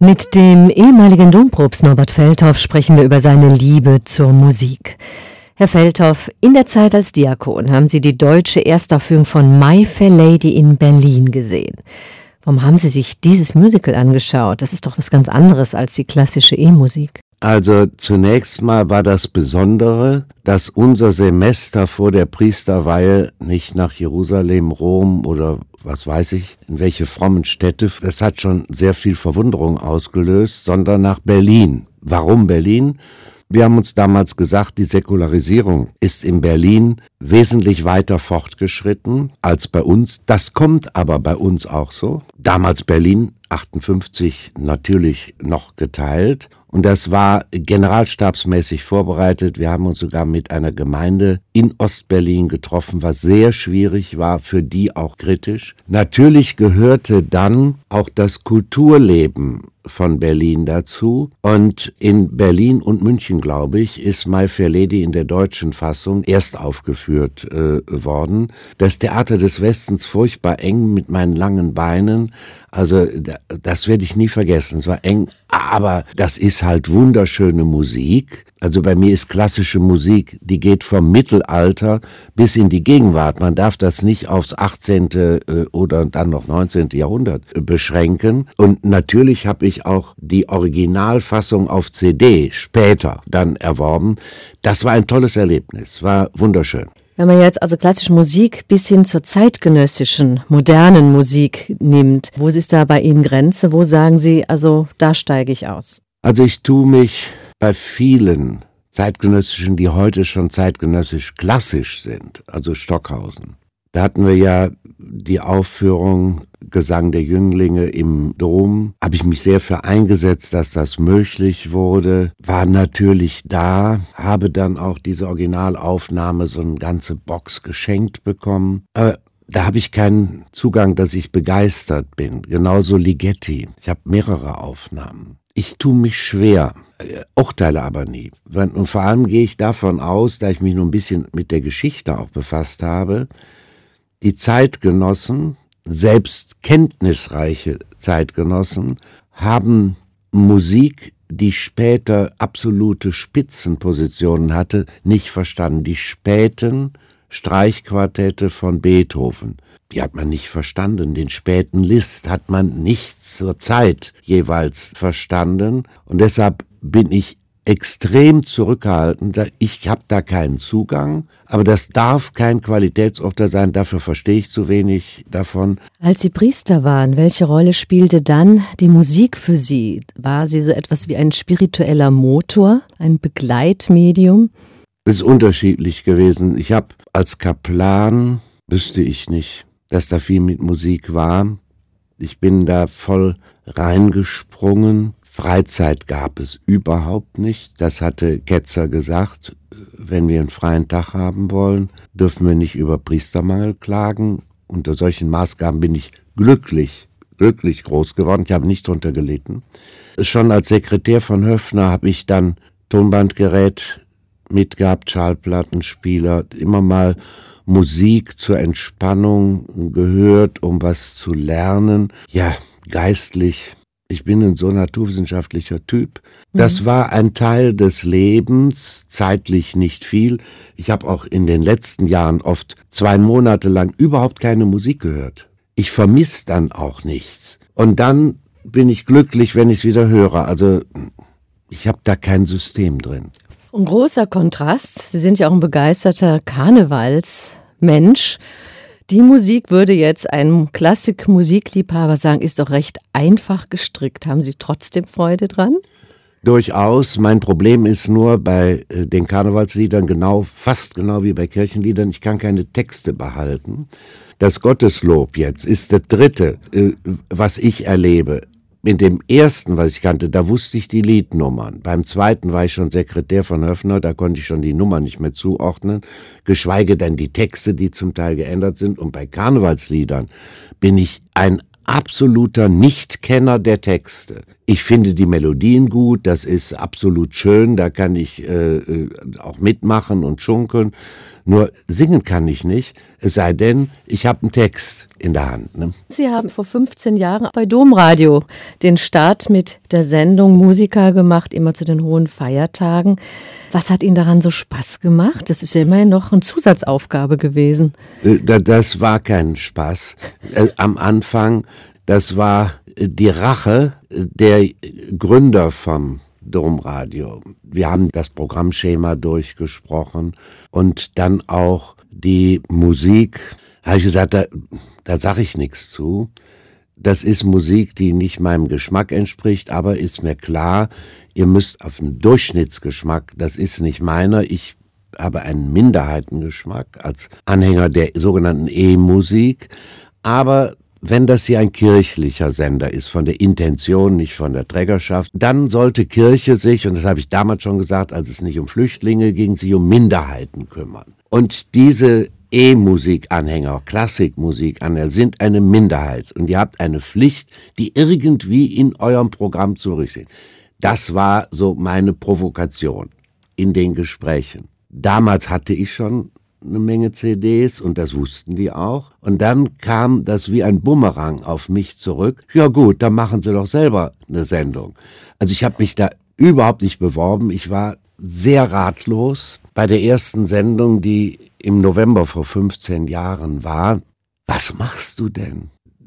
Mit dem ehemaligen Dompropst Norbert Feldhoff sprechen wir über seine Liebe zur Musik. Herr Feldhoff, in der Zeit als Diakon haben Sie die deutsche Erstaufführung von My Fair Lady in Berlin gesehen. Warum haben Sie sich dieses Musical angeschaut? Das ist doch was ganz anderes als die klassische E-Musik. Also zunächst mal war das Besondere, dass unser Semester vor der Priesterweihe nicht nach Jerusalem, Rom oder was weiß ich, in welche frommen Städte, das hat schon sehr viel Verwunderung ausgelöst, sondern nach Berlin. Warum Berlin? Wir haben uns damals gesagt, die Säkularisierung ist in Berlin wesentlich weiter fortgeschritten als bei uns. Das kommt aber bei uns auch so. Damals Berlin, 58 natürlich noch geteilt. Und das war generalstabsmäßig vorbereitet. Wir haben uns sogar mit einer Gemeinde in Ostberlin getroffen, was sehr schwierig war, für die auch kritisch. Natürlich gehörte dann auch das Kulturleben von Berlin dazu. Und in Berlin und München, glaube ich, ist My Fair Lady in der deutschen Fassung erst aufgeführt worden. Das Theater des Westens furchtbar eng mit meinen langen Beinen. Also das werde ich nie vergessen. Es war eng, aber das ist halt wunderschöne Musik. Also bei mir ist klassische Musik, die geht vom Mittelalter bis in die Gegenwart. Man darf das nicht aufs 18. oder dann noch 19. Jahrhundert beschränken. Und natürlich habe ich auch die Originalfassung auf CD später dann erworben. Das war ein tolles Erlebnis, war wunderschön. Wenn man jetzt also klassische Musik bis hin zur zeitgenössischen, modernen Musik nimmt, wo ist da bei Ihnen Grenze? Wo sagen Sie, also da steige ich aus? Also ich tue mich bei vielen zeitgenössischen, die heute schon zeitgenössisch klassisch sind, also Stockhausen. Da hatten wir ja die Aufführung Gesang der Jünglinge im Dom. Habe ich mich sehr für eingesetzt, dass das möglich wurde. War natürlich da, habe dann auch diese Originalaufnahme, so eine ganze Box geschenkt bekommen. Aber da habe ich keinen Zugang, dass ich begeistert bin. Genauso Ligeti. Ich habe mehrere Aufnahmen. Ich tue mich schwer, urteile aber nie. Und vor allem gehe ich davon aus, da ich mich nur ein bisschen mit der Geschichte auch befasst habe, die Zeitgenossen, selbst kenntnisreiche Zeitgenossen, haben Musik, die später absolute Spitzenpositionen hatte, nicht verstanden. Die späten Streichquartette von Beethoven, die hat man nicht verstanden. Den späten Liszt hat man nicht zur Zeit jeweils verstanden. Und deshalb bin ich extrem zurückgehalten. Ich habe da keinen Zugang, aber das darf kein Qualitätsurteil sein, dafür verstehe ich zu wenig davon. Als Sie Priester waren, welche Rolle spielte dann die Musik für Sie? War sie so etwas wie ein spiritueller Motor, ein Begleitmedium? Es ist unterschiedlich gewesen. Ich habe als Kaplan, wüsste ich nicht, dass da viel mit Musik war. Ich bin da voll reingesprungen. Freizeit gab es überhaupt nicht. Das hatte Ketzer gesagt. Wenn wir einen freien Tag haben wollen, dürfen wir nicht über Priestermangel klagen. Unter solchen Maßgaben bin ich glücklich groß geworden. Ich habe nicht drunter gelitten. Schon als Sekretär von Höffner habe ich dann Tonbandgerät mitgehabt, Schallplattenspieler, immer mal Musik zur Entspannung gehört, um was zu lernen. Ja, geistlich. Ich bin ein so naturwissenschaftlicher Typ. Das war ein Teil des Lebens, zeitlich nicht viel. Ich habe auch in den letzten Jahren oft 2 Monate lang überhaupt keine Musik gehört. Ich vermisse dann auch nichts. Und dann bin ich glücklich, wenn ich es wieder höre. Also ich habe da kein System drin. Ein großer Kontrast. Sie sind ja auch ein begeisterter Karnevalsmensch. Die Musik, würde jetzt ein Klassik-Musikliebhaber sagen, ist doch recht einfach gestrickt. Haben Sie trotzdem Freude dran? Durchaus. Mein Problem ist nur bei den Karnevalsliedern fast genau wie bei Kirchenliedern, ich kann keine Texte behalten. Das Gotteslob jetzt ist das dritte, was ich erlebe. In dem ersten, was ich kannte, da wusste ich die Liednummern. Beim zweiten war ich schon Sekretär von Höffner, da konnte ich schon die Nummer nicht mehr zuordnen, geschweige denn die Texte, die zum Teil geändert sind. Und bei Karnevalsliedern bin ich ein absoluter Nichtkenner der Texte. Ich finde die Melodien gut, das ist absolut schön, da kann ich auch mitmachen und schunkeln. Nur singen kann ich nicht, es sei denn, ich habe einen Text in der Hand. Ne? Sie haben vor 15 Jahren bei Domradio den Start mit der Sendung Musiker gemacht, immer zu den hohen Feiertagen. Was hat Ihnen daran so Spaß gemacht? Das ist ja immerhin noch eine Zusatzaufgabe gewesen. Das war kein Spaß. Am Anfang, das war die Rache der Gründer vom Domradio. Wir haben das Programmschema durchgesprochen und dann auch die Musik. Habe ich gesagt, da sage ich nichts zu. Das ist Musik, die nicht meinem Geschmack entspricht, aber ist mir klar, ihr müsst auf den Durchschnittsgeschmack, das ist nicht meiner. Ich habe einen Minderheitengeschmack als Anhänger der sogenannten E-Musik, aber wenn das hier ein kirchlicher Sender ist, von der Intention, nicht von der Trägerschaft, dann sollte Kirche sich, und das habe ich damals schon gesagt, als es nicht um Flüchtlinge ging, sich um Minderheiten kümmern. Und diese E-Musik-Anhänger, Klassikmusik-Anhänger sind eine Minderheit. Und ihr habt eine Pflicht, die irgendwie in eurem Programm zurücksehen. Das war so meine Provokation in den Gesprächen. Damals hatte ich schon eine Menge CDs und das wussten die auch. Und dann kam das wie ein Bumerang auf mich zurück. Ja gut, dann machen Sie doch selber eine Sendung. Also ich habe mich da überhaupt nicht beworben. Ich war sehr ratlos. Bei der ersten Sendung, die im November vor 15 Jahren war, was machst du denn?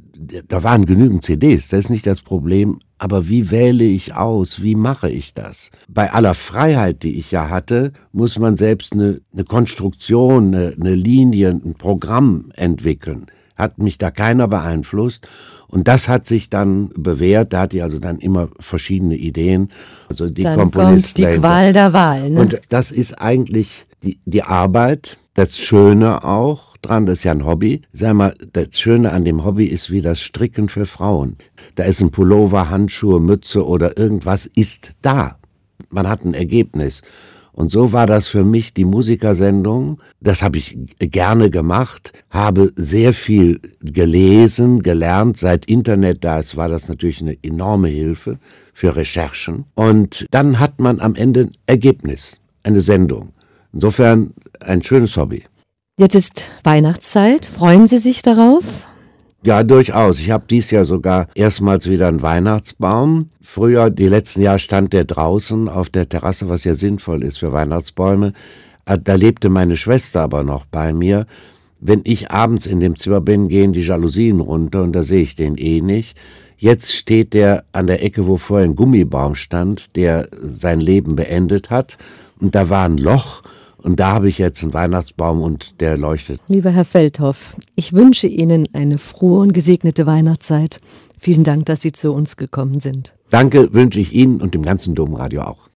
Da waren genügend CDs, das ist nicht das Problem. Aber wie wähle ich aus? Wie mache ich das? Bei aller Freiheit, die ich ja hatte, muss man selbst eine Konstruktion, eine Linie, ein Programm entwickeln. Hat mich da keiner beeinflusst. Und das hat sich dann bewährt. Da hatte ich also dann immer verschiedene Ideen. Also die dann Komponisten. Kommt die Qual der Wahl. Ne? Und das ist eigentlich die Arbeit, das Schöne auch dran, das ist ja ein Hobby. Sag mal, das Schöne an dem Hobby ist wie das Stricken für Frauen. Da ist ein Pullover, Handschuhe, Mütze oder irgendwas ist da. Man hat ein Ergebnis. Und so war das für mich die Musikersendung. Das habe ich gerne gemacht, habe sehr viel gelesen, gelernt. Seit Internet da ist, war das natürlich eine enorme Hilfe für Recherchen. Und dann hat man am Ende ein Ergebnis, eine Sendung. Insofern ein schönes Hobby. Jetzt ist Weihnachtszeit. Freuen Sie sich darauf? Ja, durchaus. Ich habe dieses Jahr sogar erstmals wieder einen Weihnachtsbaum. Früher, die letzten Jahre, stand der draußen auf der Terrasse, was ja sinnvoll ist für Weihnachtsbäume. Da lebte meine Schwester aber noch bei mir. Wenn ich abends in dem Zimmer bin, gehen die Jalousien runter und da sehe ich den eh nicht. Jetzt steht der an der Ecke, wo vorher ein Gummibaum stand, der sein Leben beendet hat. Und da war ein Loch. Und da habe ich jetzt einen Weihnachtsbaum und der leuchtet. Lieber Herr Feldhoff, ich wünsche Ihnen eine frohe und gesegnete Weihnachtszeit. Vielen Dank, dass Sie zu uns gekommen sind. Danke wünsche ich Ihnen und dem ganzen Domradio auch.